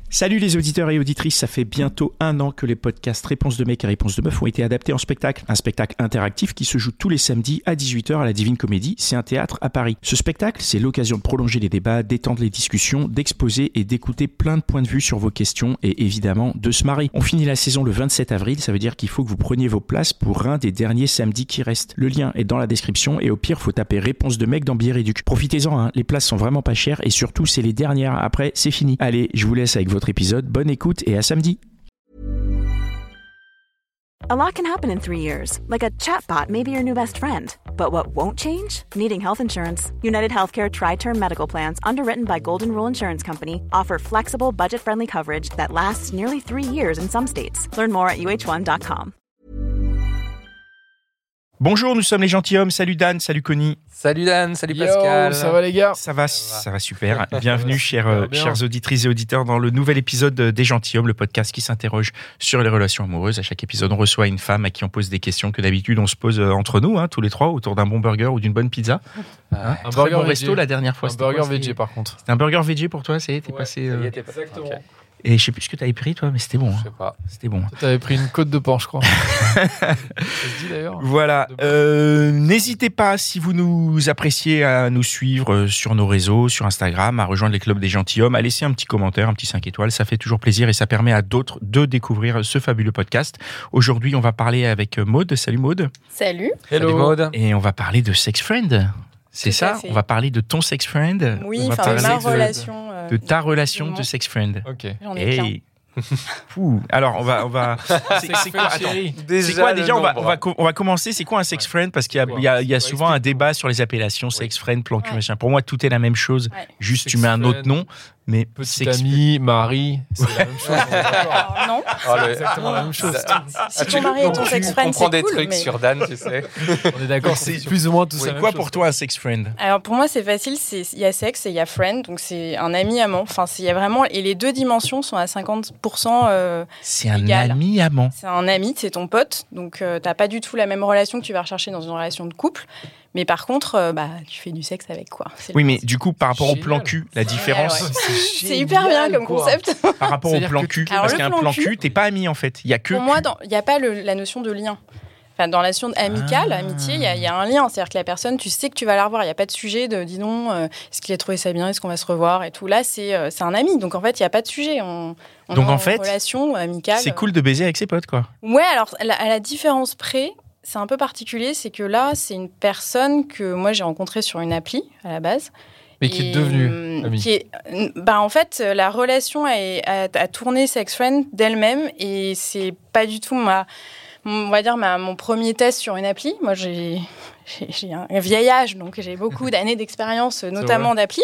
Salut les auditeurs et auditrices, ça fait bientôt 1 an que les podcasts Réponse de mec et Réponse de meuf ont été adaptés en spectacle. Un spectacle interactif qui se joue tous les samedis à 18h à la Divine Comédie, c'est un théâtre à Paris. Ce spectacle, c'est l'occasion de prolonger les débats, d'étendre les discussions, d'exposer et d'écouter plein de points de vue sur vos questions et évidemment de se marrer. On finit la saison le 27 avril, ça veut dire qu'il faut que vous preniez vos places pour un des derniers samedis qui restent. Le lien est dans la description et au pire, faut taper Réponse de mec dans Billet Réduc. Profitez-en, hein, les places sont vraiment pas chères et surtout c'est les dernières, après c'est fini. Allez, je vous laisse avec votre épisode, bonne écoute et à samedi. A lot can happen in 3 years, like a chatbot may be your new best friend. But what won't change? Needing health insurance. United Healthcare Tri-Term Medical Plans, underwritten by Golden Rule Insurance Company, offer flexible, budget-friendly coverage that lasts nearly 3 years in some states. Learn more at uh1.com. Bonjour, nous sommes les gentilshommes. Salut Dan, salut Connie. Salut Dan, salut Yo, Pascal. ça va les gars? Ça va super. Bienvenue, chers auditrices et auditeurs, dans le nouvel épisode des Gentilshommes, le podcast qui s'interroge sur les relations amoureuses. À chaque épisode, on reçoit une femme à qui on pose des questions que d'habitude on se pose entre nous, tous les trois, autour d'un bon burger ou d'une bonne pizza. Un très burger bon resto la dernière fois. Un burger VG par contre. C'était un burger VG pour toi, t'es passé. Exactement. Okay. Et je sais plus ce que t'avais pris toi, mais c'était bon. Je sais pas. C'était bon. T'avais pris une côte de porc, je crois. Ça se dit d'ailleurs. Voilà. N'hésitez pas, si vous nous appréciez, à nous suivre sur nos réseaux, sur Instagram, à rejoindre les clubs des gentilshommes, à laisser un petit commentaire, un petit 5 étoiles. Ça fait toujours plaisir et ça permet à d'autres de découvrir ce fabuleux podcast. Aujourd'hui, on va parler avec Maude. Salut Maude. Salut. Hello. Salut Maude. Et on va parler de sex friend. C'est Tout ça? à fait. On va parler de ton sex friend. Oui, on va enfin de ma parler relation. de ta relation de sex friend. Ok. J'en ai plein. Hey. Fou. Alors on va. C'est quoi? Attends. C'est quoi déjà? On va commencer. C'est quoi un sex friend? Parce qu'il y a souvent un débat sur les appellations sex friend, plan cul, machin. Pour moi, tout est la même chose. Ouais. Juste sex tu mets un autre friend, nom. Mais petit ami, mari, c'est la même chose. Non. C'est exactement la même chose. Si ton mari est ton sex friend, c'est cool. On comprend des trucs sur Dan, tu sais. On est d'accord, c'est plus ou moins tout ça. C'est quoi pour toi un sex friend? Alors pour moi, c'est facile. Il y a sexe et il y a friend. Donc c'est un ami amant. Enfin, il y a vraiment. Et les deux dimensions sont à 50%. C'est un égales. ami amant. C'est un ami, c'est ton pote. Donc t'as pas du tout la même relation que tu vas rechercher dans une relation de couple. Mais par contre, tu fais du sexe avec quoi. Oui, mais du coup, par rapport au plan cul, la différence. Ouais. C'est hyper bien comme concept. Par rapport au plan cul, parce qu'un plan cul, t'es pas ami en fait. Il y a que. Pour moi, il y a pas la notion de lien. Enfin, dans la notion amicale, amitié, il y a un lien. C'est-à-dire que la personne, tu sais que tu vas la revoir. Il n'y a pas de sujet de dis donc, est-ce qu'il a trouvé ça bien, est-ce qu'on va se revoir et tout. Là, c'est un ami. Donc en fait, il n'y a pas de sujet. On donc est en fait, relation amicale. C'est cool de baiser avec ses potes, quoi. Ouais, alors à la différence près. C'est un peu particulier, c'est que là, c'est une personne que moi j'ai rencontrée sur une appli à la base. Mais qui est devenue amie. En fait, la relation a tourné sex friend d'elle-même et c'est pas du tout mon premier test sur une appli. Moi, j'ai un vieil âge, donc j'ai beaucoup d'années d'expérience, notamment d'appli,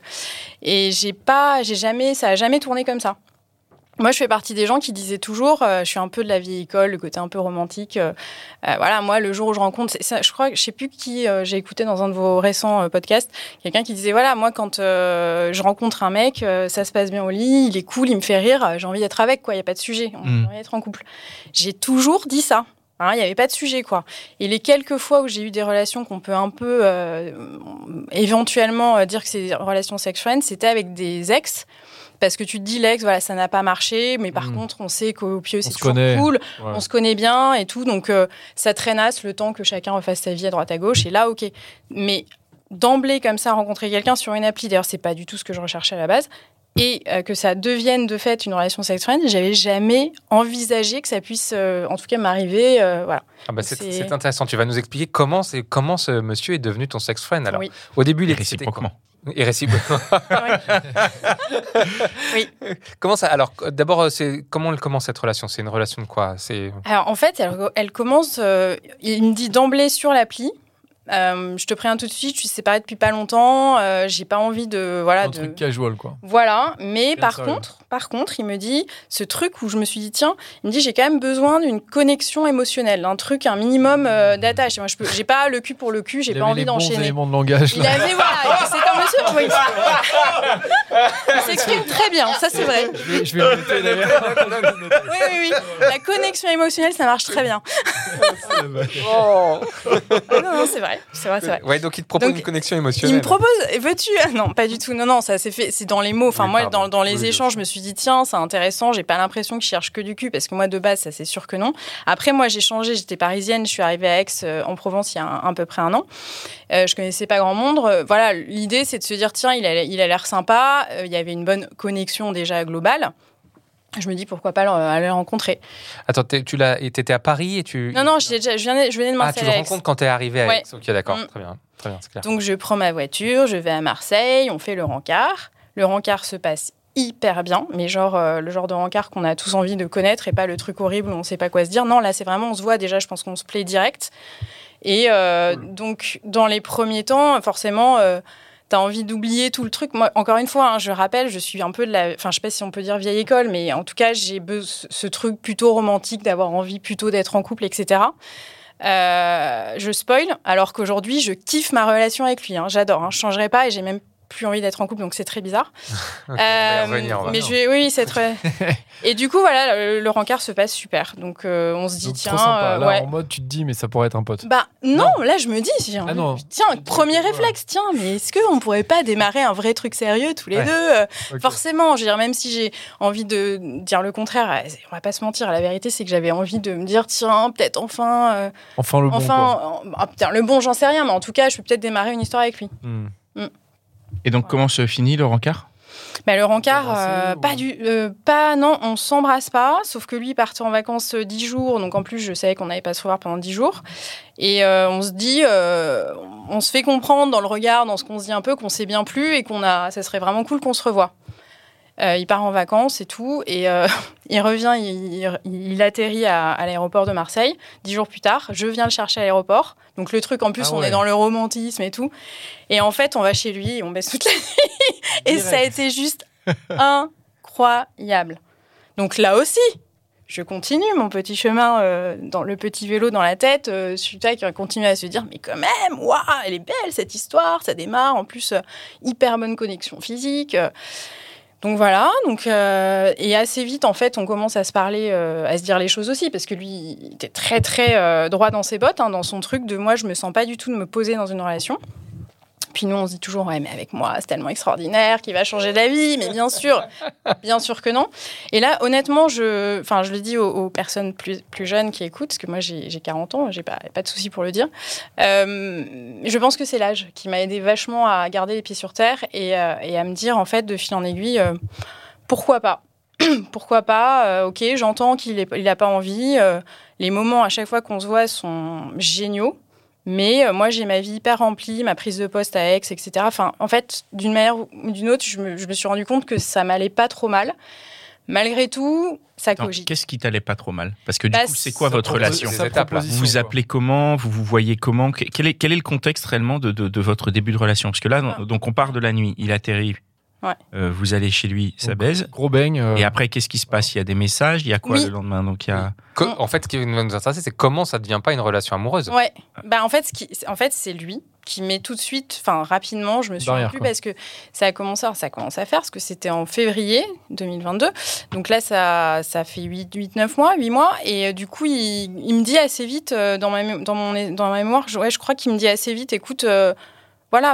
ça a jamais tourné comme ça. Moi, je fais partie des gens qui disaient toujours, je suis un peu de la vieille école, le côté un peu romantique. Voilà, moi, le jour où je rencontre, je sais plus qui j'ai écouté dans un de vos récents podcasts, quelqu'un qui disait, voilà, moi, quand je rencontre un mec, ça se passe bien au lit, il est cool, il me fait rire, j'ai envie d'être avec, quoi, il y a pas de sujet, on a envie d'être en couple. J'ai toujours dit ça. Il n'y avait pas de sujet, quoi. Et les quelques fois où j'ai eu des relations qu'on peut un peu éventuellement dire que c'est des relations sex friends, c'était avec des ex. Parce que tu te dis, l'ex, voilà, ça n'a pas marché, mais par contre, on sait qu'au pieu, c'est toujours cool, on se connaît bien et tout, donc ça traînasse le temps que chacun refasse sa vie à droite à gauche, et là, ok. Mais d'emblée, comme ça, rencontrer quelqu'un sur une appli, d'ailleurs, c'est pas du tout ce que je recherchais à la base, et que ça devienne de fait une relation sex friend, j'avais jamais envisagé que ça puisse, en tout cas, m'arriver, voilà. Ah bah c'est intéressant, tu vas nous expliquer comment ce monsieur est devenu ton sex friend, alors. Oui. Au début, il est réciproquement. Et réciproquement. Oui. Comment ça? Alors, d'abord, comment elle commence cette relation? C'est une relation de quoi? Alors, en fait, elle commence. Il me dit d'emblée sur l'appli. Je te préviens tout de suite, je suis séparée depuis pas longtemps. J'ai pas envie de un truc casual, quoi. Voilà, mais par contre, il me dit ce truc où je me suis dit tiens, il me dit j'ai quand même besoin d'une connexion émotionnelle, un truc, un minimum d'attache. Moi, j'ai pas le cul pour le cul, j'ai pas envie d'enchaîner. Il avait les bons éléments de langage. Il avait c'est un monsieur. Oui. Il s'exprime très bien, ça c'est vrai. Je vais le noter d'ailleurs. Oui. La connexion émotionnelle, ça marche très bien. Oh. Non, c'est vrai. vrai. Ouais, donc il te propose une connexion émotionnelle. Il me propose, veux-tu? Non, pas du tout. Non, ça s'est fait. C'est dans les mots. Enfin, moi, dans les échanges, je me suis dit, tiens, c'est intéressant. J'ai pas l'impression que je cherche que du cul, parce que moi, de base, ça, c'est sûr que non. Après, moi, j'ai changé. J'étais parisienne. Je suis arrivée à Aix, en Provence, il y a à peu près 1 an. Je connaissais pas grand monde. Voilà, l'idée, c'est de se dire, tiens, il a l'air sympa. Il y avait une bonne connexion déjà globale. Je me dis pourquoi pas aller le rencontrer. Attends, tu étais à Paris et tu... Non, je venais de Marseille. Ah, tu le rencontres quand t'es arrivé à Aix. Ok, d'accord, très bien, c'est clair. Donc je prends ma voiture, je vais à Marseille, on fait le rencard. Le rencard se passe hyper bien, mais genre le genre de rencard qu'on a tous envie de connaître et pas le truc horrible où on sait pas quoi se dire. Non, là c'est vraiment, on se voit déjà, je pense qu'on se plaît direct. Et donc dans les premiers temps, forcément... t'as envie d'oublier tout le truc. Moi, encore une fois, je rappelle, je suis un peu de la... Enfin, je sais pas si on peut dire vieille école, mais en tout cas, j'ai ce truc plutôt romantique d'avoir envie plutôt d'être en couple, etc. Je spoil, alors qu'aujourd'hui, je kiffe ma relation avec lui. J'adore, je changerai pas et j'ai même plus envie d'être en couple, donc c'est très bizarre. Okay, mais oui, c'est très... Et du coup, voilà, le rencard se passe super. Donc, on se dit, donc, tiens... trop sympa. Là, en mode, tu te dis, mais ça pourrait être un pote. Bah, non, là, je me dis, tiens, premier réflexe, tiens, mais est-ce qu'on pourrait pas démarrer un vrai truc sérieux tous les deux okay. Forcément, je veux dire, même si j'ai envie de dire le contraire, on va pas se mentir, la vérité, c'est que j'avais envie de me dire, tiens, peut-être enfin le bon, quoi. Le bon, j'en sais rien, mais en tout cas, je peux peut-être démarrer une histoire avec lui. Et donc, comment se finit le rencard ? Le rencard, non, on s'embrasse pas, sauf que lui partait en vacances 10 jours, donc en plus je savais qu'on n'allait pas se revoir pendant 10 jours, et on se dit, on se fait comprendre dans le regard, dans ce qu'on se dit un peu, qu'on s'est bien plu et ça serait vraiment cool qu'on se revoie. Il part en vacances et tout, et il revient, il atterrit à l'aéroport de Marseille, 10 jours plus tard, je viens le chercher à l'aéroport, donc le truc en plus on est dans le romantisme et tout, et en fait on va chez lui et on baisse toute la nuit, et ça a été juste incroyable. Donc là aussi, je continue mon petit chemin dans le petit vélo dans la tête, celui-là qui continue à se dire mais quand même, waouh, elle est belle cette histoire, ça démarre, en plus hyper bonne connexion physique. Donc voilà, et assez vite, en fait, on commence à se parler, à se dire les choses aussi, parce que lui, il était très, très droit dans ses bottes, dans son truc de moi, je me sens pas du tout de me poser dans une relation. Puis nous, on se dit toujours, ouais, mais avec moi, c'est tellement extraordinaire qu'il va changer la vie, mais bien sûr que non. Et là, honnêtement, je le dis aux personnes plus jeunes qui écoutent, parce que moi, j'ai 40 ans, j'ai pas de souci pour le dire. Je pense que c'est l'âge qui m'a aidé vachement à garder les pieds sur terre et à me dire, en fait, de fil en aiguille, pourquoi pas ? Pourquoi pas ? Ok, j'entends qu'il a pas envie. Les moments à chaque fois qu'on se voit sont géniaux. Mais moi, j'ai ma vie hyper remplie, ma prise de poste à Aix, etc. Enfin, en fait, d'une manière ou d'une autre, je me suis rendu compte que ça m'allait pas trop mal. Malgré tout, ça cogite. Qu'est-ce qui t'allait pas trop mal ? Parce que du coup, c'est quoi votre relation ? Vous vous appelez quoi. comment ? Vous vous voyez comment ? Quel est le contexte réellement de votre début de relation ? Parce que là, donc on part de la nuit, il atterrit. Ouais. Vous allez chez lui, ça baise. Gros baigne. Et après, qu'est-ce qui se passe ? Il y a des messages, il y a quoi le lendemain ? Donc, il y a... En fait, ce qui va nous intéresser, c'est comment ça ne devient pas une relation amoureuse. Ouais. En fait, c'est lui qui met tout de suite, rapidement, je me suis rendu parce que ça a commencé à faire, parce que c'était en février 2022. Donc là, ça fait 8 mois. Et du coup, il me dit assez vite, dans ma mémoire, je crois qu'il me dit assez vite, écoute... Voilà,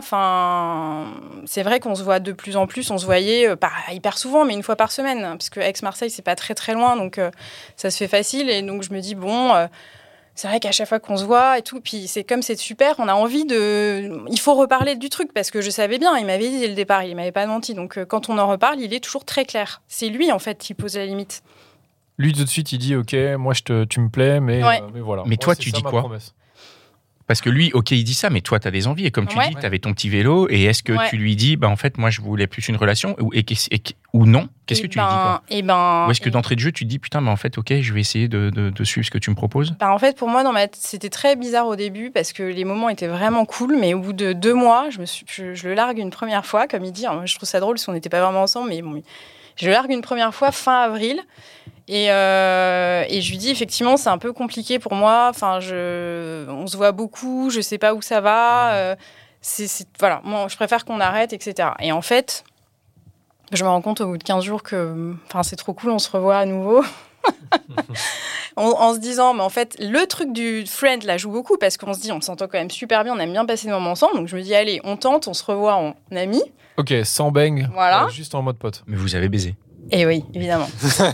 c'est vrai qu'on se voit de plus en plus. On se voyait pas hyper souvent, mais 1 fois par semaine, parce que Aix-Marseille, c'est pas très très loin, donc ça se fait facile. Et donc je me dis c'est vrai qu'à chaque fois qu'on se voit et tout, puis c'est super, on a envie il faut reparler du truc, parce que je savais bien, il m'avait dit dès le départ, il m'avait pas menti. Donc quand on en reparle, il est toujours très clair. C'est lui en fait qui pose la limite. Lui tout de suite, il dit ok, moi tu me plais, mais voilà. Mais toi, tu dis quoi ? Parce que lui, ok, il dit ça, mais toi, tu as des envies. Et comme tu dis, tu avais ton petit vélo. Et est-ce que tu lui dis, en fait, moi, je voulais plus une relation ou non ? Qu'est-ce que tu lui dis quoi ? Ou est-ce que d'entrée de jeu, tu te dis, putain, en fait, ok, je vais essayer de suivre ce que tu me proposes ? En fait, pour moi, c'était très bizarre au début, parce que les moments étaient vraiment cool. Mais au bout de 2 mois, je le largue une première fois, comme il dit. Alors, moi, je trouve ça drôle, parce qu'on n'était pas vraiment ensemble, mais bon, je le largue une première fois fin avril. Et je lui dis, effectivement, c'est un peu compliqué pour moi. On se voit beaucoup, je sais pas où ça va. Voilà, moi, je préfère qu'on arrête, etc. Et en fait, je me rends compte au bout de 15 jours que c'est trop cool, on se revoit à nouveau. en se disant, mais en fait, le truc du friend, là, joue beaucoup parce qu'on se dit, on s'entend quand même super bien, on aime bien passer des moments ensemble. Donc, je me dis, allez, on tente, on se revoit en amis. Ok, sans bang, Voilà. Juste en mode pote. Mais vous avez baisé. Et oui, évidemment.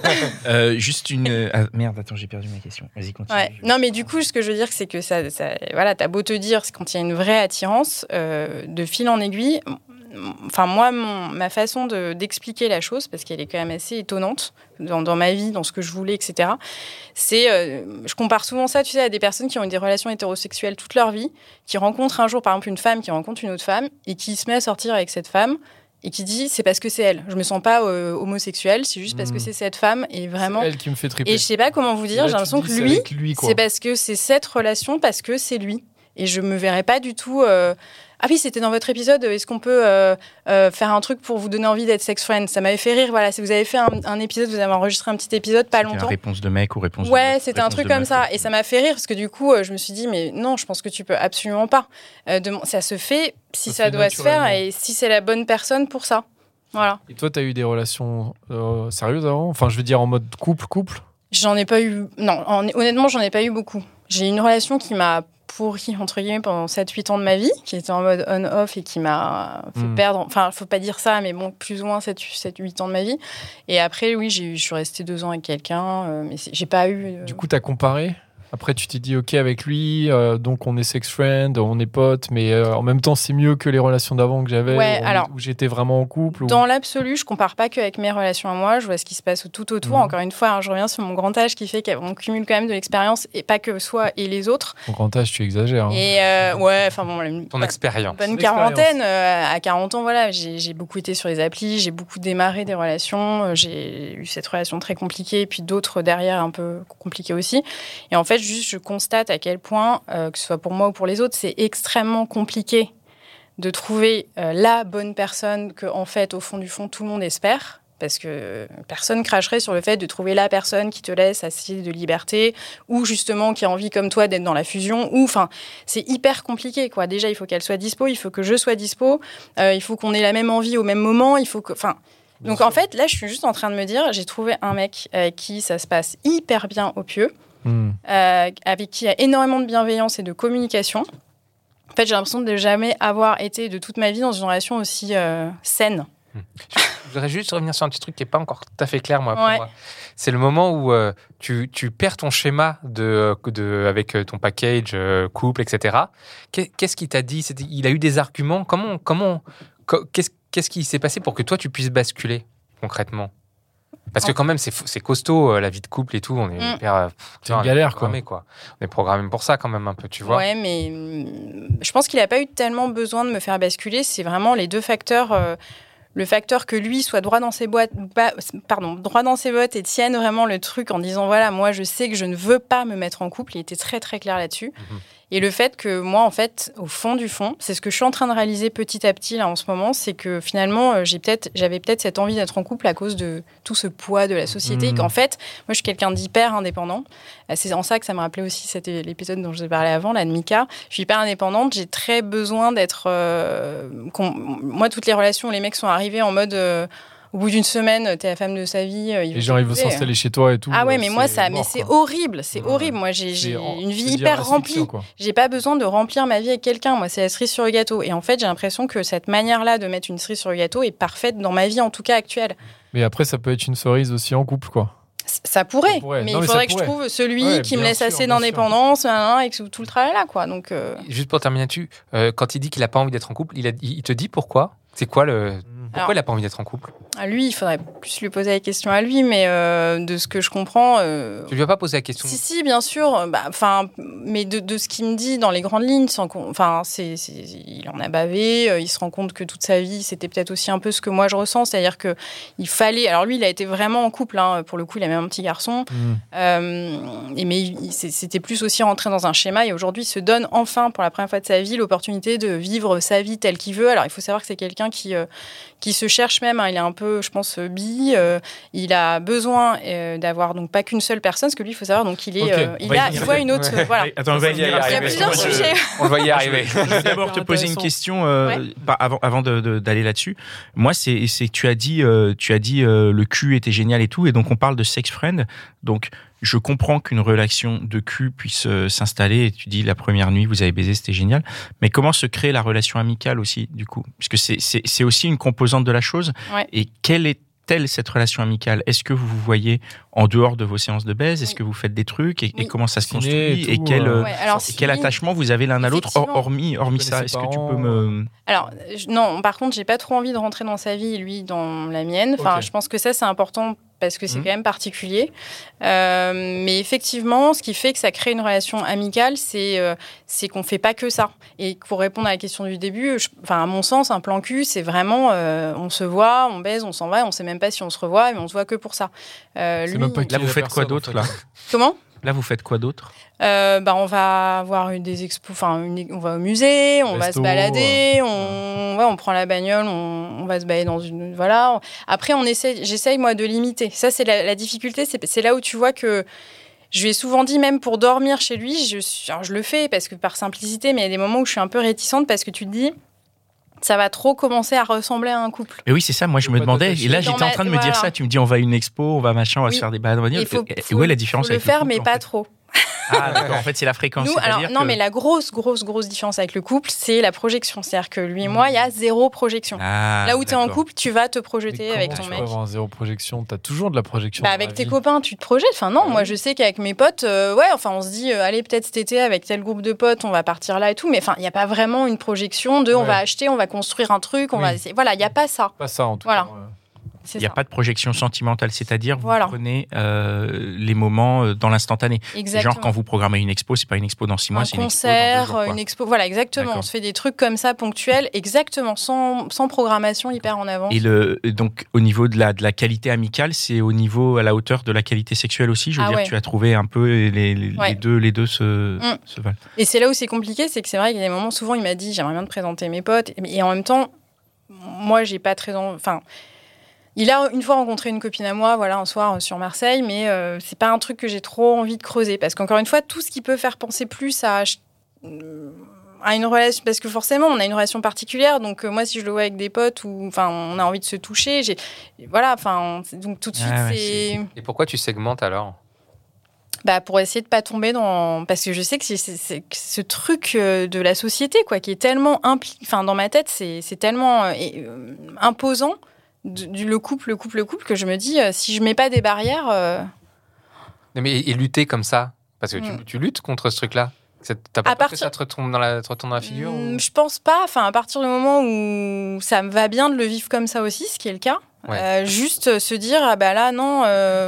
Juste une... merde, attends, j'ai perdu ma question. Vas-y, continue. Ouais. Non, mais du coup, ce que je veux dire, c'est que voilà, t'as beau te dire, c'est quand il y a une vraie attirance, de fil en aiguille. Enfin, moi, ma façon d'expliquer la chose, parce qu'elle est quand même assez étonnante dans ma vie, dans ce que je voulais, etc. C'est, je compare souvent ça, tu sais, à des personnes qui ont eu des relations hétérosexuelles toute leur vie, qui rencontrent un jour, par exemple, une femme qui rencontre une autre femme et qui se met à sortir avec cette femme. Et qui dit, c'est parce que c'est elle. Je me sens pas homosexuelle, c'est juste parce que c'est cette femme. Et vraiment. C'est elle qui me fait triper. Et je sais pas comment vous dire, j'ai l'impression que lui, c'est parce que c'est cette relation, parce que c'est lui. Et je me verrais pas du tout. Ah oui, c'était dans votre épisode. Est-ce qu'on peut faire un truc pour vous donner envie d'être sex friend? Ça m'avait fait rire. Voilà, si vous avez fait un épisode, vous avez enregistré un petit épisode pas longtemps. Réponse de mec ou réponse de ouais, c'était un truc comme ça. Et ça m'a fait rire parce que du coup, je me suis dit, mais non, je pense que tu peux absolument pas. Ça se fait si ça doit se faire et si c'est la bonne personne pour ça. Voilà. Et toi, tu as eu des relations sérieuses avant? Enfin, je veux dire en mode couple? J'en ai pas eu... Non, honnêtement, j'en ai pas eu beaucoup. J'ai eu une relation qui m'a pourri, entre guillemets, pendant 7-8 ans de ma vie, qui était en mode on-off et qui m'a fait perdre... Enfin, faut pas dire ça, mais bon, plus ou moins 7-8 ans de ma vie. Et après, oui, je suis restée 2 ans avec quelqu'un, mais j'ai pas eu... Du coup, t'as comparé? Après, tu t'es dit, OK, avec lui, donc on est sex friend, on est potes, mais en même temps, c'est mieux que les relations d'avant que j'avais, où j'étais vraiment en couple. Dans l'absolu, je compare pas qu'avec mes relations à moi, je vois ce qui se passe tout autour. Encore une fois, je reviens sur mon grand âge qui fait qu'on cumule quand même de l'expérience, et pas que soi et les autres. Ton grand âge, tu exagères. Hein. Et ouais, enfin bon... Ton expérience. Bonne quarantaine. À 40 ans, voilà, j'ai beaucoup été sur les applis, j'ai beaucoup démarré des relations, j'ai eu cette relation très compliquée, et puis d'autres derrière un peu compliquées aussi. Et en fait, juste, je constate à quel point, que ce soit pour moi ou pour les autres, c'est extrêmement compliqué de trouver la bonne personne que, en fait, au fond du fond, tout le monde espère. Parce que personne cracherait sur le fait de trouver la personne qui te laisse assez de liberté ou justement qui a envie comme toi d'être dans la fusion. Ou, enfin, c'est hyper compliqué, quoi. Déjà, il faut qu'elle soit dispo, il faut que je sois dispo, il faut qu'on ait la même envie au même moment, il faut que... Enfin, donc, en fait, là, je suis juste en train de me dire, j'ai trouvé un mec avec qui ça se passe hyper bien au pieu. Avec qui il y a énormément de bienveillance et de communication. En fait, j'ai l'impression de jamais avoir été de toute ma vie dans une relation aussi saine. Je voudrais juste revenir sur un petit truc qui n'est pas encore tout à fait clair, moi, pour moi. C'est le moment où tu perds ton schéma avec ton package, couple, etc. Qu'est-ce qu'il t'a dit? Il a eu des arguments? Qu'est-ce qui s'est passé pour que toi, tu puisses basculer concrètement? Parce que quand même, c'est costaud, la vie de couple et tout. On est hyper... c'est une galère, quoi. On est programmé pour ça, quand même, un peu, tu vois. Ouais, mais je pense qu'il n'a pas eu tellement besoin de me faire basculer. C'est vraiment les deux facteurs. Le facteur que lui soit droit dans ses bottes et tienne vraiment le truc en disant, voilà, moi, je sais que je ne veux pas me mettre en couple. Il était très, très clair là-dessus. Et le fait que moi, en fait, au fond du fond, c'est ce que je suis en train de réaliser petit à petit là en ce moment, c'est que finalement, j'avais peut-être cette envie d'être en couple à cause de tout ce poids de la société. Et qu'en fait, moi, je suis quelqu'un d'hyper indépendant. C'est en ça que ça me rappelait aussi l'épisode dont je vous ai parlé avant, là, de Mika. Je suis hyper indépendante. J'ai très besoin d'être... Moi, toutes les relations où les mecs sont arrivés en mode... Au bout d'une semaine, t'es la femme de sa vie. Les gens, ils veulent s'installer chez toi et tout. Ah ouais, mais moi, c'est horrible. C'est horrible. Moi, j'ai une vie hyper remplie. J'ai pas besoin de remplir ma vie avec quelqu'un. Moi, c'est la cerise sur le gâteau. Et en fait, j'ai l'impression que cette manière-là de mettre une cerise sur le gâteau est parfaite dans ma vie, en tout cas actuelle. Mais après, ça peut être une cerise aussi en couple, quoi. Ça pourrait. Mais il faudrait que je trouve celui qui me laisse assez d'indépendance et tout le travail là, quoi. Donc, juste pour terminer là-dessus, quand il dit qu'il n'a pas envie d'être en couple, il te dit pourquoi? C'est quoi pourquoi il n'a pas envie d'être en couple? À lui, il faudrait plus lui poser la question à lui, mais de ce que je comprends... Tu lui as pas posé la question? Si, bien sûr. Mais de ce qu'il me dit dans les grandes lignes, il en a bavé, il se rend compte que toute sa vie, c'était peut-être aussi un peu ce que moi je ressens, c'est-à-dire qu'il fallait... Alors lui, il a été vraiment en couple, hein, pour le coup, il a même un petit garçon, mais c'était plus aussi rentrer dans un schéma, et aujourd'hui, il se donne enfin, pour la première fois de sa vie, l'opportunité de vivre sa vie telle qu'il veut. Alors, il faut savoir que c'est quelqu'un qui se cherche même, hein, il est un peu, je pense, bi, il a besoin d'avoir donc pas qu'une seule personne, parce que lui, il faut savoir, donc il voit une autre... Voilà. Attends, on va y arriver. Il y a plusieurs sujets. On va y arriver. Je vais d'abord te poser une question avant d'aller là-dessus. Moi, c'est que tu as dit le cul était génial et tout, et donc on parle de sex friend. Donc je comprends qu'une relation de cul puisse s'installer, et tu dis la première nuit, vous avez baisé, c'était génial, mais comment se crée la relation amicale aussi, du coup ? Parce que c'est aussi une composante de la chose, et quelle est-elle, cette relation amicale ? Est-ce que vous vous voyez en dehors de vos séances de baise ? Est-ce que vous faites des trucs ? Et comment ça se construit ? Et quel attachement vous avez l'un à l'autre, hormis ça ? Est-ce que tu peux me... Alors, non, par contre, j'ai pas trop envie de rentrer dans sa vie et lui dans la mienne. Enfin, je pense que ça, c'est important parce que c'est quand même particulier. Mais effectivement, ce qui fait que ça crée une relation amicale, c'est qu'on fait pas que ça. Et pour répondre à la question du début, à mon sens, un plan cul, c'est vraiment on se voit, on baise, on s'en va, on sait même pas si on se revoit, mais on se voit que pour ça. Là, vous faites quoi d'autre, là ? Comment ? Là, vous faites quoi d'autre ? On va voir des expos, on va au musée, on va se balader, on prend la bagnole, on va se balader dans une... Voilà. Après, j'essaye, moi, de limiter. Ça, c'est la difficulté, c'est là où tu vois que... Je lui ai souvent dit, même pour dormir chez lui, je le fais parce que par simplicité, mais il y a des moments où je suis un peu réticente parce que tu te dis... Ça va trop commencer à ressembler à un couple. Et oui, c'est ça. Moi, je me demandais. Et là, j'étais en train de me dire ça. Tu me dis, on va à une expo, on va machin, on va se faire des balades. Et où est la différence avec le couple, mais pas trop. Ah, d'accord. En fait, c'est la fréquence. Mais la grosse différence avec le couple, c'est la projection. C'est-à-dire que lui et moi, il y a 0 projection. Là où tu es en couple, tu vas te projeter avec ton mec. Tu peux avoir 0 projection. Tu as toujours de la projection. Avec tes copains, tu te projettes. Enfin, non, moi, je sais qu'avec mes potes, on se dit, allez, peut-être cet été, avec tel groupe de potes, on va partir là et tout. Mais il n'y a pas vraiment une projection de on va acheter, on va construire un truc, on va essayer. Voilà, il n'y a pas ça. Pas ça, en tout cas. Il n'y a pas de projection sentimentale, c'est-à-dire vous prenez les moments dans l'instantané. Exactement. Genre quand vous programmez une expo, c'est pas une expo dans 6 mois, c'est une expo. Voilà, exactement. On se fait des trucs comme ça ponctuels, exactement, sans programmation hyper en avance. Et donc au niveau de la qualité amicale, c'est au niveau à la hauteur de la qualité sexuelle aussi. Je veux dire, tu as trouvé un peu les deux se valent. Et c'est là où c'est compliqué, c'est que c'est vrai qu'il y a des moments, souvent il m'a dit j'aimerais bien te présenter mes potes, et en même temps, moi j'ai pas très il a une fois rencontré une copine à moi, un soir sur Marseille, mais c'est pas un truc que j'ai trop envie de creuser. Parce qu'encore une fois, tout ce qui peut faire penser plus à une relation... Parce que forcément, on a une relation particulière. Donc moi, si je le vois avec des potes, on a envie de se toucher, donc tout de suite, c'est... Et pourquoi tu segmentes alors ? Pour essayer de pas tomber dans... Parce que je sais que c'est ce truc de la société, qui est tellement... dans ma tête, c'est tellement imposant... le couple, que je me dis, si je mets pas des barrières... Mais et lutter comme ça, parce que tu luttes contre ce truc-là. T'as pas peur que ça te retombe dans la figure Je pense pas. À partir du moment où ça me va bien de le vivre comme ça aussi, ce qui est le cas. Juste se dire, là, non,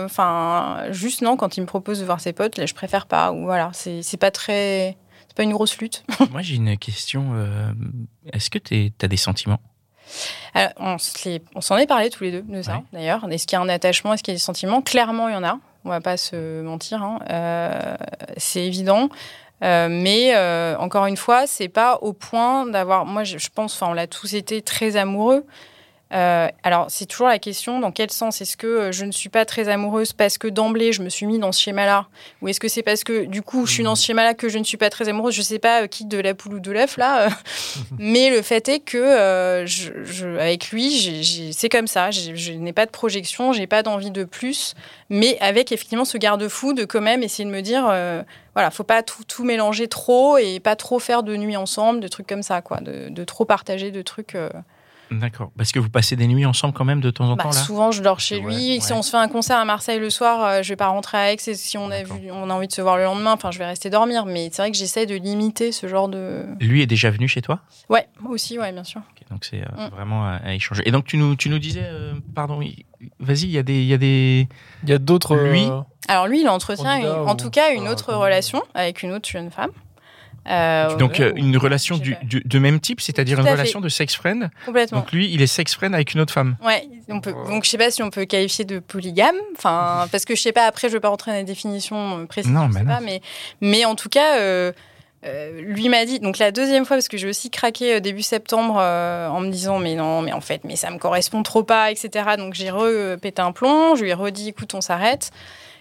juste non, quand il me propose de voir ses potes, là, je préfère pas. Ou voilà, c'est pas très... C'est pas une grosse lutte. Moi, j'ai une question. Est-ce que t'as des sentiments ? Alors, on s'en est parlé tous les deux de ça, d'ailleurs. Est-ce qu'il y a un attachement, est-ce qu'il y a des sentiments ? Clairement, il y en a. On va pas se mentir. C'est évident. Mais encore une fois, c'est pas au point d'avoir... Moi, je pense, on l'a tous été très amoureux. Alors, c'est toujours la question, dans quel sens ? Est-ce que je ne suis pas très amoureuse parce que d'emblée, je me suis mis dans ce schéma-là ? Ou est-ce que c'est parce que, du coup, je suis dans ce schéma-là que je ne suis pas très amoureuse ? Je ne sais pas qui de la poule ou de l'œuf, là. Mais le fait est que, avec lui, c'est comme ça. Je n'ai pas de projection, je n'ai pas d'envie de plus. Mais avec, effectivement, ce garde-fou de quand même essayer de me dire... faut pas tout mélanger trop et pas trop faire de nuits ensemble, de trucs comme ça, de trop partager de trucs... D'accord. Parce que vous passez des nuits ensemble quand même de temps en temps là ? Souvent, je dors chez lui. Si on se fait un concert à Marseille le soir, je vais pas rentrer à Aix. Et si on a envie de se voir le lendemain, je vais rester dormir. Mais c'est vrai que j'essaie de limiter ce genre de... Lui est déjà venu chez toi ? Ouais, moi aussi, bien sûr. Okay, donc c'est vraiment à échanger. Et donc tu nous disais, pardon, vas-y, il y a d'autres... Lui Alors lui, il entretient en tout cas une autre relation avec une autre jeune femme. Donc une relation de même type, c'est-à-dire une relation de sex friend. Complètement. Donc lui, il est sex friend avec une autre femme. Ouais. Donc je sais pas si on peut qualifier de polygame. Parce que je sais pas. Après, je vais pas rentrer dans les définitions précises. Non, mais en tout cas, lui m'a dit. Donc la deuxième fois, parce que j'ai aussi craqué début septembre en me disant mais en fait, ça me correspond trop pas, etc. Donc j'ai repété un plomb. Je lui ai redit, écoute, on s'arrête.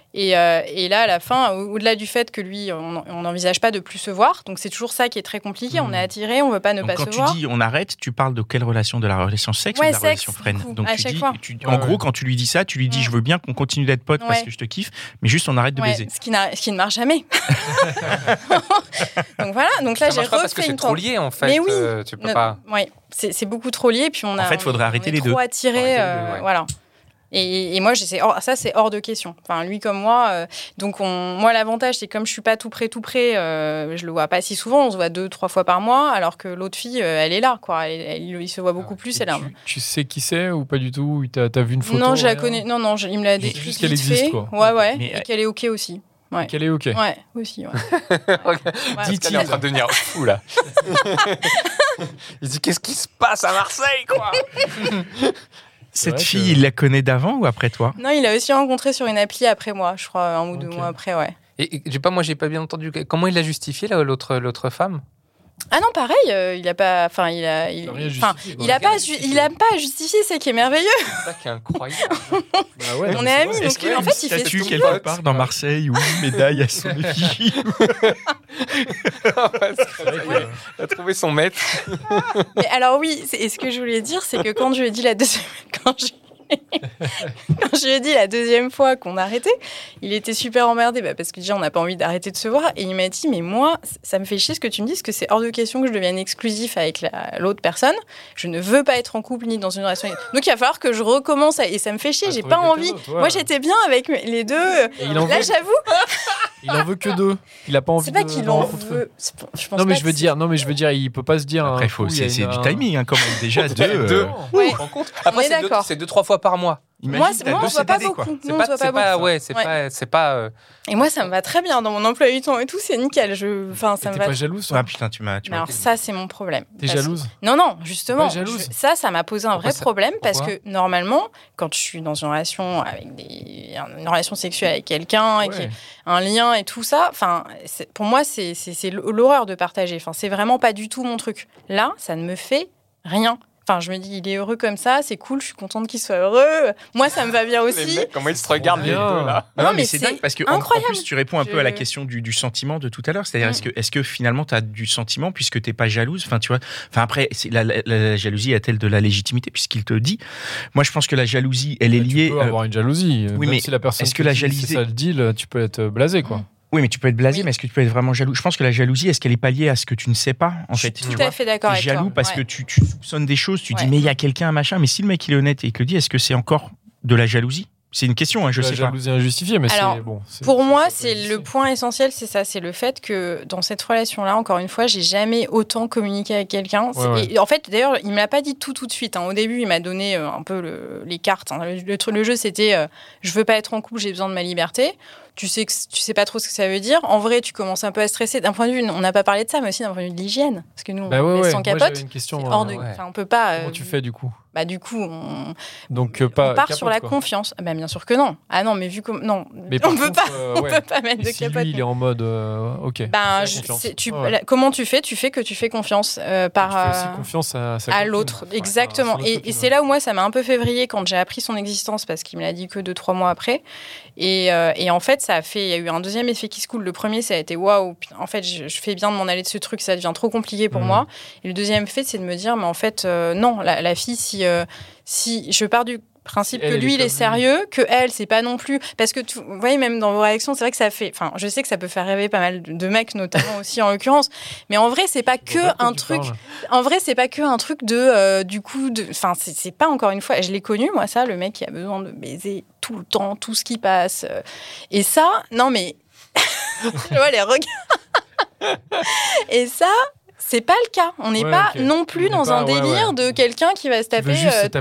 Et là, à la fin, au-delà du fait que lui, on n'envisage pas de plus se voir, donc c'est toujours ça qui est très compliqué. On est attiré, on veut pas ne pas se voir. Quand tu dis on arrête, tu parles de quelle relation? De la relation sexe ou de la relation friend? Donc à chaque fois. En gros, quand tu lui dis ça, tu lui dis je veux bien qu'on continue d'être potes parce que je te kiffe, mais juste on arrête de baiser. Ce qui ne marche jamais. Donc voilà. Donc là, j'ai refait parce que c'est trop lié en fait. Mais oui, tu peux pas. Oui, c'est beaucoup trop lié. Puis en fait, il faudrait arrêter les deux. Trop attiré, voilà. Et moi, ça, c'est hors de question. Enfin, lui comme moi. Donc, moi, l'avantage, c'est que comme je suis pas tout près, je le vois pas si souvent. On se voit 2-3 fois par mois, alors que l'autre fille, elle est là, quoi. Il se voit beaucoup plus. Tu sais qui c'est ou pas du tout? T'as vu une photo? Non, je la connais. Non, il me l'a décrit. Juste qu'elle existe, quoi. Ouais. Et qu'elle est OK aussi. Ouais. Qu'elle est OK. Ouais, aussi. Ouais. Dit-il est en train de devenir fou, là. Il dit qu'est-ce qui se passe à Marseille, quoi? Cette fille, il la connaît d'avant ou après toi? Non, il l'a aussi rencontré sur une appli après moi, je crois, 1 ou 2 mois après, ouais. Et j'ai pas bien entendu. Comment il l'a justifié, là, l'autre femme? Ah non, pareil, il a pas, enfin, il a pas à justifier, c'est qui est merveilleux. C'est ça qui est incroyable. On est amis, donc en fait, il fait ce qu'il veut. Quelque part dans Marseille ou une médaille à son effigie. Il a trouvé son maître. Mais alors oui, et ce que je voulais dire, c'est que quand je lui ai dit quand je lui ai dit la deuxième fois qu'on arrêtait, il était super emmerdé parce que déjà on n'a pas envie d'arrêter de se voir et il m'a dit mais moi ça me fait chier ce que tu me dis parce que c'est hors de question que je devienne exclusif avec l'autre personne, je ne veux pas être en couple ni dans une relation, donc il va falloir que je recommence et ça me fait chier, j'ai pas envie. Moi j'étais bien avec les deux, là j'avoue il en veut que 2, il a pas envie. C'est pas qu'il en veut, non mais je veux dire il peut pas se dire après c'est du timing quand même déjà 2. Ouais. Après c'est 2-3 fois par mois. Moi, on se voit pas beaucoup. C'est pas. Et moi, ça me va très bien dans mon emploi du temps et tout, c'est nickel. Ça me va. T'es pas jalouse? Ah putain, tu m'as. Alors ça, c'est mon problème. T'es jalouse? Non, justement. T'es pas jalouse? Ça m'a posé un vrai problème parce que normalement, quand je suis dans une relation une relation sexuelle avec quelqu'un, avec un lien et tout ça, enfin, pour moi, c'est l'horreur de partager. Enfin, c'est vraiment pas du tout mon truc. Là, ça ne me fait rien. Enfin, je me dis, il est heureux comme ça, c'est cool, je suis contente qu'il soit heureux. Moi, ça me va bien aussi. Les mecs, comment ils se regardent les deux, là? Non, mais c'est dingue parce que en plus, tu réponds un peu à la question du sentiment de tout à l'heure. C'est-à-dire, est-ce que finalement, tu as du sentiment puisque tu n'es pas jalouse? Enfin, tu vois. Enfin, après, la jalousie a-t-elle de la légitimité puisqu'il te dit? Moi, je pense que la jalousie, elle est liée. Tu peux avoir une jalousie. Oui, même mais si la personne est-ce que la jalousie, c'est ça le deal, tu peux être blasé, quoi. Oui, mais tu peux être blasé, mais est-ce que tu peux être vraiment jaloux? Je pense que la jalousie, est-ce qu'elle est pas liée à ce que tu ne sais pas, en fait? Je suis tout à fait d'accord avec toi. Jaloux parce que tu soupçonnes des choses, tu dis, mais il y a quelqu'un, machin. Mais si le mec, il est honnête et qu'il le dit, est-ce que c'est encore de la jalousie? C'est une question, je sais pas. La jalousie injustifiée, mais alors, c'est bon. Pour moi, c'est le point essentiel, c'est ça, c'est le fait que dans cette relation-là, encore une fois, j'ai jamais autant communiqué avec quelqu'un. Et en fait, d'ailleurs, il me l'a pas dit tout de suite. Au début, il m'a donné un peu les cartes. Le jeu, c'était, je veux pas être en couple, j'ai besoin de ma liberté. Tu sais pas trop ce que ça veut dire. En vrai, tu commences un peu à stresser. D'un point de vue, on n'a pas parlé de ça, mais aussi d'un point de vue de l'hygiène. Parce que nous, on laisse sans capote. Une question, on peut pas. Comment tu fais du coup? Du coup, on part capote, sur la confiance. Bien sûr que non. Ah non, mais vu comme non, mais on peut pas mettre de capote. Lui, il est en mode OK. Comment tu fais? Tu fais que tu fais confiance par. Tu fais aussi confiance à l'autre, exactement. Et c'est là où moi, ça m'a un peu fait vriller quand j'ai appris son existence parce qu'il me l'a dit que 2-3 mois après. Et en fait, il y a eu un deuxième effet qui se coule. Le premier, ça a été waouh. En fait, je fais bien de m'en aller de ce truc. Ça devient trop compliqué pour moi. Et le deuxième effet, c'est de me dire, mais en fait, non, la fille, si je pars du principe que lui, il est sérieux, que elle, c'est pas non plus. Parce que, vous voyez, même dans vos réactions, c'est vrai que ça fait. Enfin, je sais que ça peut faire rêver pas mal de mecs, notamment aussi en l'occurrence. Mais en vrai, c'est pas que un truc. En vrai, c'est pas que un truc de. Du coup, enfin, c'est pas encore une fois. Je l'ai connu, moi, ça, le mec qui a besoin de baiser tout le temps, tout ce qui passe. Et ça, non, mais. Je vois les regards. Et ça. C'est pas le cas. On n'est pas non plus dans un délire de quelqu'un qui va se taper.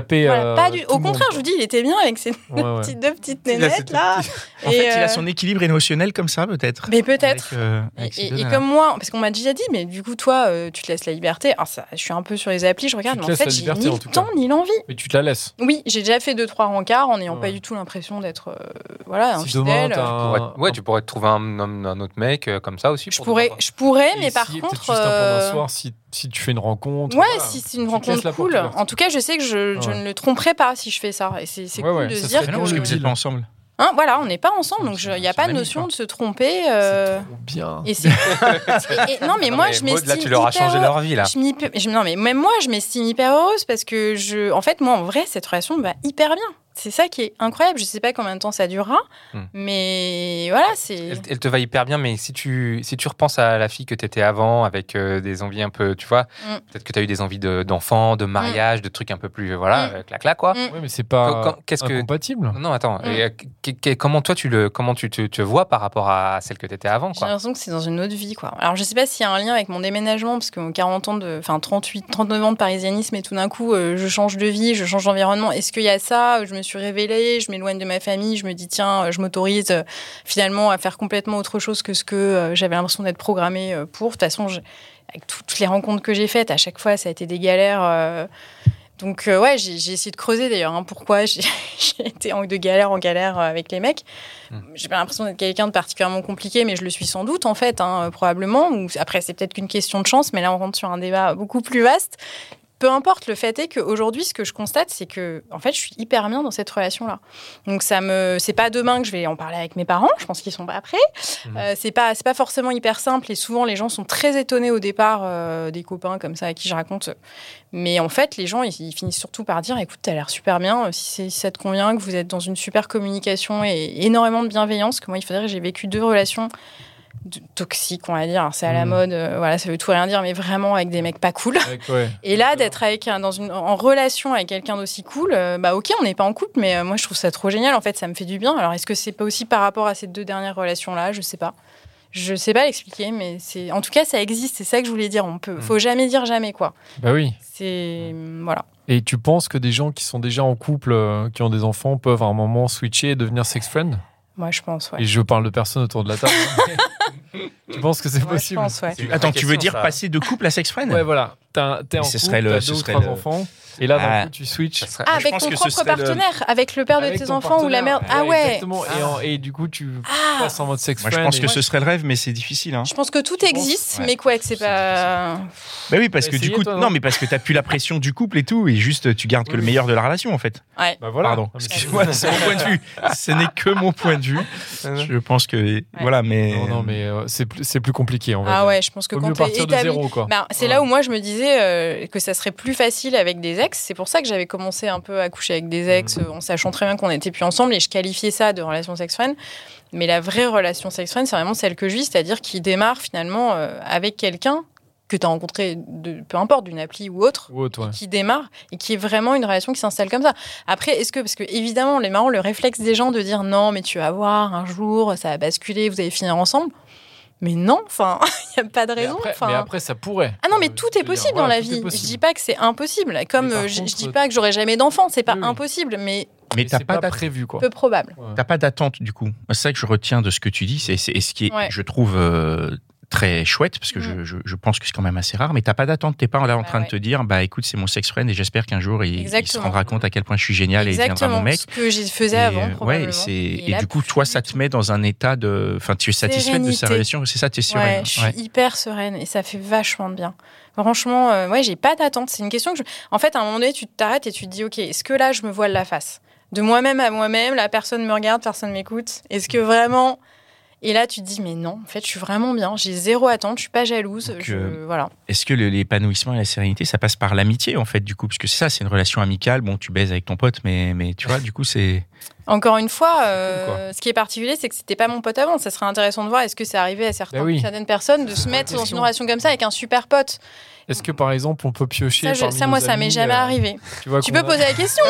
Au contraire, je vous dis, il était bien avec ses deux petites nénettes là. En fait, il a son équilibre émotionnel comme ça, peut-être. Mais peut-être. Et comme moi, parce qu'on m'a déjà dit, mais du coup, toi, tu te laisses la liberté. Alors, ça, je suis un peu sur les applis, je regarde, mais en fait, j'ai ni le temps ni l'envie. Mais tu te la laisses. Oui, j'ai déjà fait 2-3 rencarts en n'ayant pas du tout l'impression d'être infidèle. Tu pourrais te trouver un autre mec comme ça aussi. Je pourrais, mais par contre. Si tu fais une rencontre. Si c'est une rencontre cool. En tout cas, je sais que je ne le tromperai pas si je fais ça. Et c'est cool de se dire que vous n'êtes pas ensemble. Voilà, on n'est pas ensemble, donc il n'y a pas de notion de se tromper. C'est trop bien. Non, mais moi, je m'estime. Là, tu leur as changé leur vie, là. Non, mais même moi, je m'estime hyper heureuse parce que en fait, moi, en vrai, cette relation va hyper bien. C'est ça qui est incroyable. Je ne sais pas combien de temps ça durera, mais voilà, c'est... Elle te va hyper bien, mais si tu repenses à la fille que tu étais avant, avec des envies un peu, tu vois, peut-être que tu as eu des envies d'enfants, de mariage, de trucs un peu plus, clac-clac, quoi. Oui, mais c'est pas incompatible. Non, attends. Comment toi, tu te vois par rapport à celle que tu étais avant, quoi. J'ai l'impression que c'est dans une autre vie, quoi. Alors, je ne sais pas s'il y a un lien avec mon déménagement, parce que 39 ans de parisianisme, et tout d'un coup, je change de vie, je change d'environnement. Est-ce qu'il y a ça ? Je me suis révélée, je m'éloigne de ma famille, je me dis tiens, je m'autorise finalement à faire complètement autre chose que ce que j'avais l'impression d'être programmée pour. De toute façon, avec toutes les rencontres que j'ai faites, à chaque fois, ça a été des galères. Donc j'ai essayé de creuser d'ailleurs pourquoi j'ai été de galère en galère avec les mecs. J'ai pas l'impression d'être quelqu'un de particulièrement compliqué, mais je le suis sans doute en fait, probablement. Ou après, c'est peut-être qu'une question de chance, mais là, on rentre sur un débat beaucoup plus vaste. Peu importe, le fait est qu'aujourd'hui, ce que je constate, c'est que, en fait, je suis hyper bien dans cette relation-là. Donc, c'est pas demain que je vais en parler avec mes parents. Je pense qu'ils sont pas prêts. C'est pas forcément hyper simple. Et souvent, les gens sont très étonnés au départ des copains comme ça à qui je raconte. Mais en fait, les gens, ils finissent surtout par dire, écoute, t'as l'air super bien. Si ça te convient, que vous êtes dans une super communication et énormément de bienveillance, que moi, il faudrait que j'ai vécu 2 relations toxique, on va dire. Alors, c'est à la mode, ça veut tout rien dire, mais vraiment avec des mecs pas cool. Et là, d'être en relation avec quelqu'un d'aussi cool, ok, on n'est pas en couple, mais moi, je trouve ça trop génial. En fait, ça me fait du bien. Alors, est-ce que c'est pas aussi par rapport à ces 2 dernières relations-là ? Je sais pas. Je sais pas l'expliquer, mais en tout cas, ça existe. C'est ça que je voulais dire. Faut jamais dire jamais, quoi. Bah oui. Voilà. Et tu penses que des gens qui sont déjà en couple, qui ont des enfants, peuvent à un moment switcher et devenir sex friend ? Moi, je pense, ouais. Et je parle de personnes autour de la table. Tu penses que c'est possible ? Je pense, ouais. Attends, tu veux dire passer de couple à sex friend ? Ouais, voilà. T'es en couple, t'as 2 ou 3 enfants. Et là, d'un coup, tu switches. Avec ton propre partenaire, avec le père de tes enfants ou la mère. Ah ouais. Exactement. Et du coup, tu passes en mode sex friend. Moi, je pense que ce serait le rêve, mais c'est difficile. Je pense que tout existe, mais quoi, que c'est pas. Bah oui, parce que du coup, non, mais parce que t'as plus la pression du couple et tout, et juste tu gardes que le meilleur de la relation, en fait. Ouais. Bah voilà. Pardon. Excuse-moi, c'est mon point de vue. Ce n'est que mon point de vue. Je pense que voilà, mais. Non, mais c'est plus compliqué. Ah ouais, je pense que quand t'es établi, c'est là où moi je me disais que ça serait plus facile avec des ex. C'est pour ça que j'avais commencé un peu à coucher avec des ex en sachant très bien qu'on n'était plus ensemble et je qualifiais ça de relation sex-friend. Mais la vraie relation sex-friend, c'est vraiment celle que je vis, c'est-à-dire qui démarre finalement avec quelqu'un que tu as rencontré, peu importe, d'une appli ou autre, qui démarre et qui est vraiment une relation qui s'installe comme ça. Après, parce que évidemment, le réflexe des gens de dire non, mais tu vas voir, un jour, ça va basculer, vous allez finir ensemble. Mais non, il n'y a pas de raison. Mais après, ça pourrait. Ah non, mais tout est possible dans la vie. Je dis pas que c'est impossible. Comme je dis pas que j'aurai jamais d'enfant, c'est pas impossible, mais t'as pas prévu, quoi. Peu probable. Ouais. T'as pas d'attente, du coup. C'est ça que je retiens de ce que tu dis, c'est ce qui est, je trouve, très chouette, parce que je pense que c'est quand même assez rare, mais t'as pas d'attente, t'es pas là en train de te dire, écoute, c'est mon sex friend et j'espère qu'un jour il se rendra compte à quel point je suis génial et il deviendra mon mec. Ce que je faisais avant, probablement. Et du coup, toi, ça te met dans un état de, tu es satisfaite de sa relation, c'est ça, t'es sereine. Je suis hyper sereine et ça fait vachement de bien. Franchement, j'ai pas d'attente. C'est une question que en fait, à un moment donné, tu t'arrêtes et tu te dis, ok, est-ce que là, je me voile la face ? De moi-même à moi-même, là, personne me regarde, personne m'écoute. Est-ce que vraiment... Et là, tu te dis, mais non, en fait, je suis vraiment bien. J'ai 0 attente, je suis pas jalouse. Donc, voilà. Est-ce que l'épanouissement et la sérénité, ça passe par l'amitié, en fait, du coup ? Parce que c'est ça, c'est une relation amicale. Bon, tu baises avec ton pote, mais tu vois, du coup, c'est... Encore une fois, ce qui est particulier, c'est que c'était pas mon pote avant. Ça serait intéressant de voir, est-ce que c'est arrivé à certaines personnes de se mettre dans une relation comme ça avec un super pote ? Est-ce que, par exemple, on peut piocher ça, moi, ça m'est jamais arrivé. Tu peux poser la question.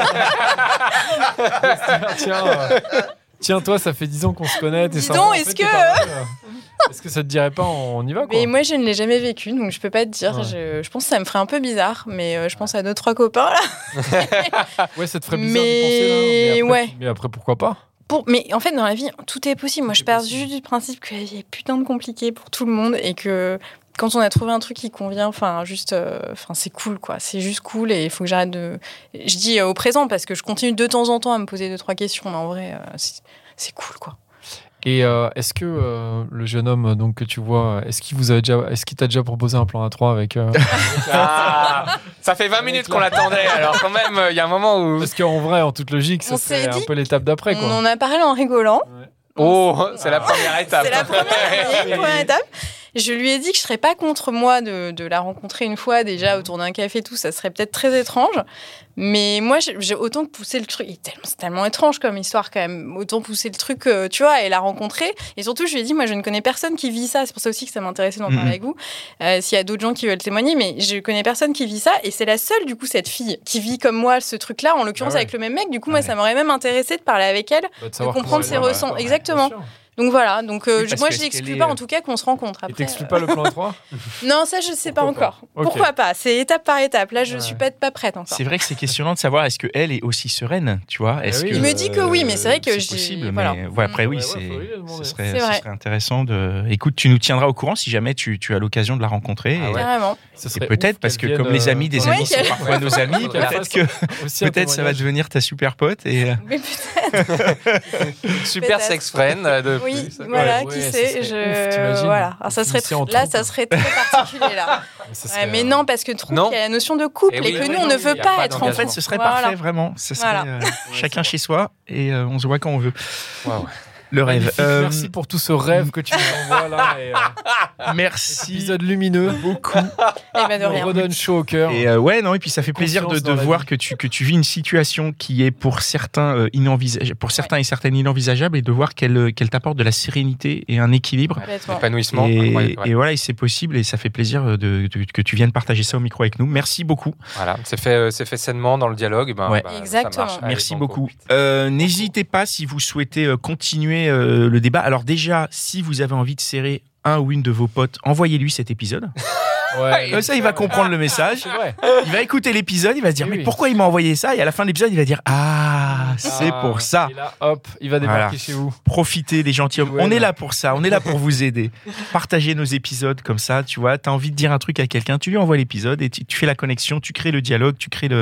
Tiens, toi, ça fait 10 ans qu'on se connaît. Dis donc, est-ce que ça te dirait pas, on y va, quoi ? Mais moi, je ne l'ai jamais vécu, donc je peux pas te dire. Ouais. Je pense que ça me ferait un peu bizarre, mais je pense à 2-3 copains, là. Ouais, ça te ferait bizarre de penser, là. Mais après, pourquoi pas ? Mais en fait, dans la vie, tout est possible. Moi, je pars juste du principe que la vie est putain de compliquée pour tout le monde et que quand on a trouvé un truc qui convient, c'est cool, quoi. C'est juste cool et il faut que j'arrête de... Je dis au présent parce que je continue de temps en temps à me poser 2-3 questions, mais en vrai, c'est cool, quoi. Et est-ce que le jeune homme donc que tu vois, est-ce qu'il t'a déjà proposé un plan A3 avec ça fait 20 minutes qu'on l'attendait. Alors quand même, il y a un moment où parce qu'en vrai, en toute logique, ça serait un peu l'étape d'après, quoi. On en a parlé en rigolant. Ouais. Oh, c'est la première étape. C'est la première étape. Je lui ai dit que je serais pas contre moi de la rencontrer une fois déjà autour d'un café et tout, ça serait peut-être très étrange. Mais moi, j'ai autant poussé le truc. C'est tellement étrange comme histoire quand même. Autant pousser le truc, tu vois, et la rencontrer. Et surtout, je lui ai dit, moi, je ne connais personne qui vit ça. C'est pour ça aussi que ça m'intéressait d'en parler avec vous. S'il y a d'autres gens qui veulent témoigner, mais je connais personne qui vit ça. Et c'est la seule, du coup, cette fille qui vit comme moi ce truc-là, en l'occurrence avec le même mec. Du coup, moi, ça m'aurait même intéressé de parler avec elle, de comprendre ses ressentis. Exactement. Donc voilà, donc moi je n'exclus pas en tout cas qu'on se rencontre après. Et t'exclus pas le plan 3 ? Non, ça je sais pas encore. Okay. Pourquoi pas ? C'est étape par étape. Là je suis pas prête encore. C'est vrai que c'est questionnant de savoir est-ce qu'elle est aussi sereine, tu vois ? Est-ce que il me dit que oui, mais c'est vrai que c'est possible. Voilà. Mais après ce serait intéressant de. Écoute, tu nous tiendras au courant si jamais tu as l'occasion de la rencontrer. Carrément. Et peut-être parce que comme les amis des amis sont parfois nos amis, peut-être ça va devenir ta super pote et. Mais peut-être. Super sex friend. Oui, voilà, qui sait. Voilà. Alors, ça serait très particulier là. Mais non, parce que troupe, il y a la notion de couple et que nous, on ne veut pas être en fait. Ce serait parfait, vraiment. Ce serait chacun chez soi et on se voit quand on veut. Le rêve. Merci pour tout ce rêve que tu nous envoies là. Merci. Épisode lumineux. Beaucoup. On redonne chaud au cœur. Et et puis ça fait plaisir de voir que tu vis une situation qui est pour certains et certaines inenvisageable et de voir qu'elle t'apporte de la sérénité et un équilibre. L'épanouissement. Et voilà, et c'est possible et ça fait plaisir que tu viennes partager ça au micro avec nous. Merci beaucoup. Voilà, c'est fait sainement dans le dialogue. Exactement. Merci beaucoup. N'hésitez pas si vous souhaitez continuer le débat. Alors déjà, si vous avez envie de serrer un ou une de vos potes, envoyez-lui cet épisode. Ça, il va comprendre le message. Il va écouter l'épisode, il va se dire mais pourquoi il m'a envoyé ça ? Et à la fin de l'épisode, il va dire c'est pour ça. Et là, hop, il va débarquer chez vous. Profitez des gentilshommes. On est là pour ça. On est là pour vous aider. Partagez nos épisodes comme ça. Tu vois, t'as envie de dire un truc à quelqu'un, tu lui envoies l'épisode et tu fais la connexion, tu crées le dialogue, tu crées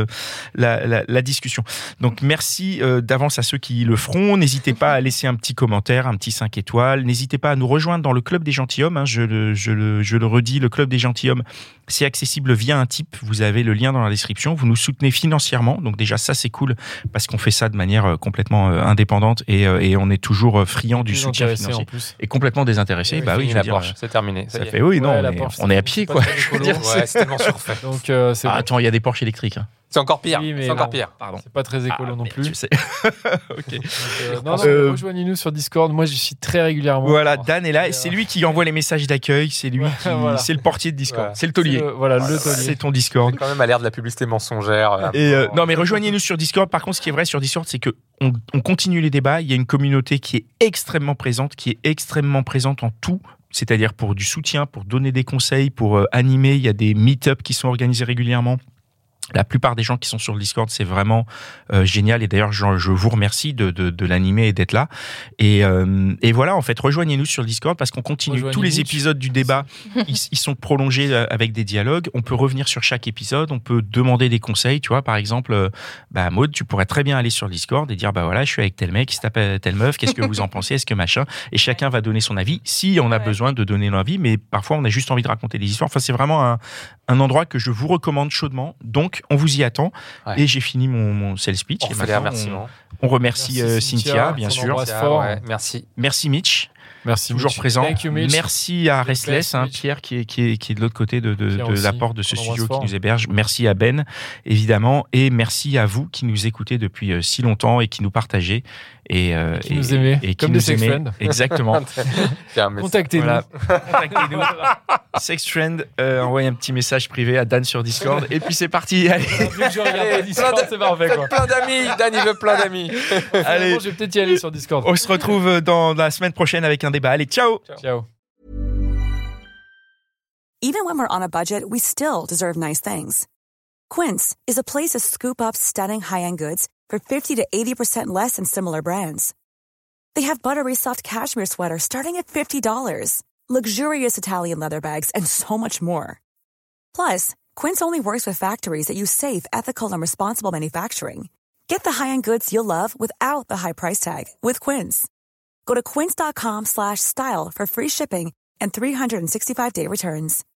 la discussion. Donc merci d'avance à ceux qui le feront. N'hésitez pas à laisser un petit commentaire, un petit 5 étoiles. N'hésitez pas à nous rejoindre dans le club des gentilshommes. Je le redis, le club des gentilshommes. C'est accessible via un Tipeee, vous avez le lien dans la description, vous nous soutenez financièrement, donc déjà ça c'est cool parce qu'on fait ça de manière complètement indépendante et on est toujours friand du soutien financier et complètement désintéressé. C'est terminé. Ça fait on est à pied quoi. C'est tellement surfait. Donc attends, il y a des Porsche électriques. C'est encore pire. Oui, Pardon. C'est pas très écolo non plus. Tu sais. Ok. Rejoignez-nous sur Discord. Moi, j'y suis très régulièrement. Voilà, Dan est là et c'est lui qui envoie les messages d'accueil. C'est lui c'est le portier de Discord. C'est le taulier. Le taulier. C'est ton Discord. C'est quand même à l'air de la publicité mensongère. Non, mais rejoignez-nous sur Discord. Par contre, ce qui est vrai sur Discord, c'est que on continue les débats. Il y a une communauté qui est extrêmement présente en tout. C'est-à-dire pour du soutien, pour donner des conseils, pour animer. Il y a des meet-up qui sont organisés régulièrement. La plupart des gens qui sont sur le Discord, c'est vraiment génial. Et d'ailleurs, je vous remercie de l'animer et d'être là. Et voilà, en fait, rejoignez-nous sur le Discord parce qu'on continue tous les épisodes du débat. Ils sont prolongés avec des dialogues. On peut revenir sur chaque épisode. On peut demander des conseils. Tu vois, par exemple, Maud, tu pourrais très bien aller sur le Discord et dire, je suis avec tel mec, il se tape telle meuf. Qu'est-ce que vous en pensez ? Est-ce que machin ? Et chacun va donner son avis. Si on a besoin de donner l'avis, mais parfois on a juste envie de raconter des histoires. Enfin, c'est vraiment un endroit que je vous recommande chaudement. Donc, on vous y attend. Et j'ai fini mon sales speech. On fait les remerciements. On remercie Cynthia, bien sûr. Merci. Merci Mitch. Merci toujours Mitch. Présent. Mitch. Merci à Restless, Pierre qui est de l'autre côté de la porte de ce studio qui nous héberge. Merci à Ben, évidemment, et merci à vous qui nous écoutez depuis si longtemps et qui nous partagez et qui nous aimez, et qui comme nous des sex friends. Exactement. Contactez-nous. Voilà. Contactez-nous. Sex friend, envoyez un petit message privé à Dan sur Discord et puis c'est parti. Allez. Vu que je regarde pas Discord, c'est parfait quoi. Plein d'amis, Dan il veut plein d'amis. Allez, je vais peut-être y aller sur Discord. On se retrouve dans la semaine prochaine avec un débat. Allez, ciao. Ciao. Even when we're on a budget, we still deserve nice things. Quince is a place to scoop up stunning high-end goods for 50 to 80% less than similar brands. They have buttery soft cashmere sweaters starting at $50, luxurious Italian leather bags, and so much more. Plus, Quince only works with factories that use safe, ethical, and responsible manufacturing. Get the high-end goods you'll love without the high price tag with Quince. Go to quince.com/style for free shipping and 365-day returns.